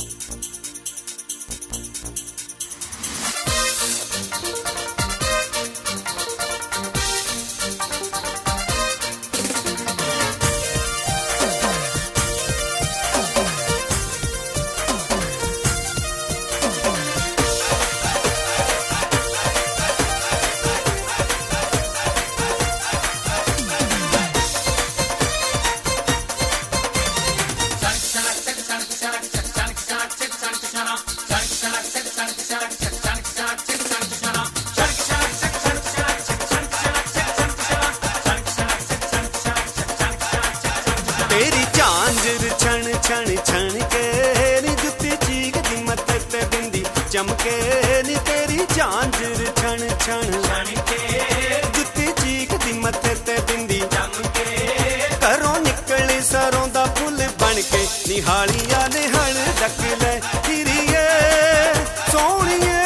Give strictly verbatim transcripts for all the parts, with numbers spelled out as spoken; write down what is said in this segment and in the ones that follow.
तेरी झांझर छण छण छण के नी जुत्ती चीक दी मत्थे ते बिंदी चमके नी तेरी झांझर छण छण छण के जुत्ती चीक दी मत्थे ते बिंदी चमके घरों निकले सरों दा फुल बन के निहालिया ने हण डक ले हिरिए सोहणिए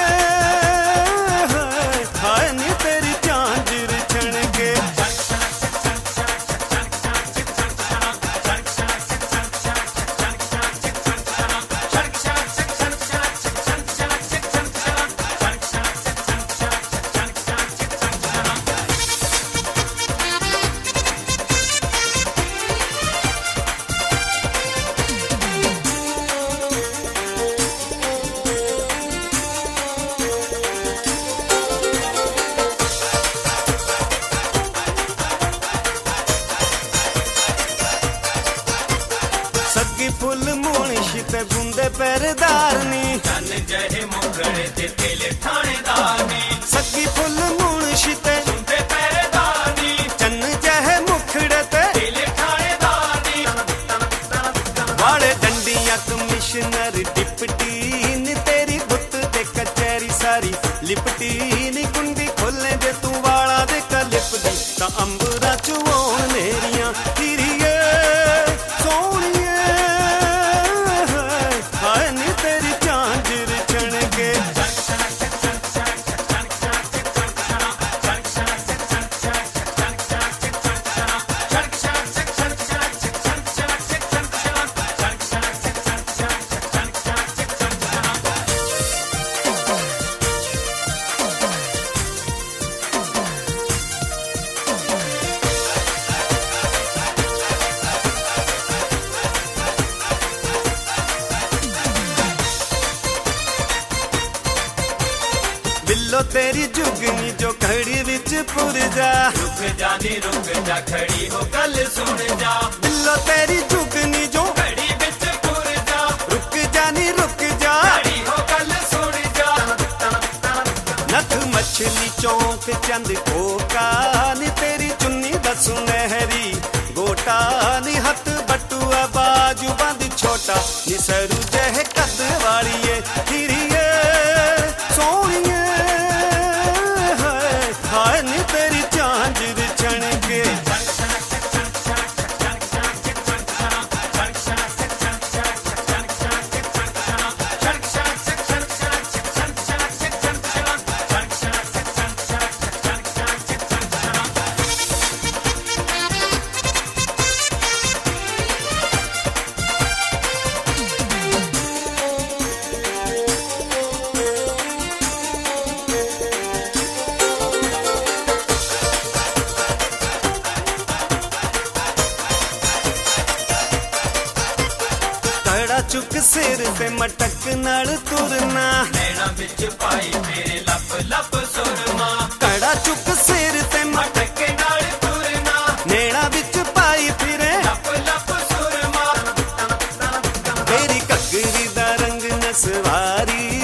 हाय नी तेरी झांझर छण के सगी फुल मुनिश ते बुंदे पैरदारनी चन जहे मुखड़े ते तेले थानेदारनी सगी फुल मुनिश ते बुंदे पैरदारनी चन जहे मुखड़े ते तेले थानेदारनी वाले डंडियां कमिश्नर डिप्टी नी तेरी बुत ते कचहरी सारी लिपटी नी कुंडी खोलने दे तू वाला दे कलिप दी ता अंबरा चुओण मेरियां हिरिए बिल्लो तेरी जुगनी जो खड़ी विच पुर जा रुक जानी रुक जा खड़ी हो गल सुन जा बिल्लो तेरी जुगनी जो खड़ी विच पुर जा रुक जानी रुक जा खड़ी हो गल सुन जा नथ मछली चौंक चंद कोका नी तेरी चुन्नी दा सुनहरी गोटा नी हथ बटुआ बाजू बंद छोटा नी सरू जह कद वालिए हिरिए सोहणिए हाय नी तेरी झांझर छण के चुक सिर ते मटक नाल तुरना नैना विच पाई मेरे लप लप सुरमा कड़ा चुक सिर ते मटक नाल तुरना नैना विच पाई फिरे लप लप सुरमा तेरी ककरी दा रंग नसवारी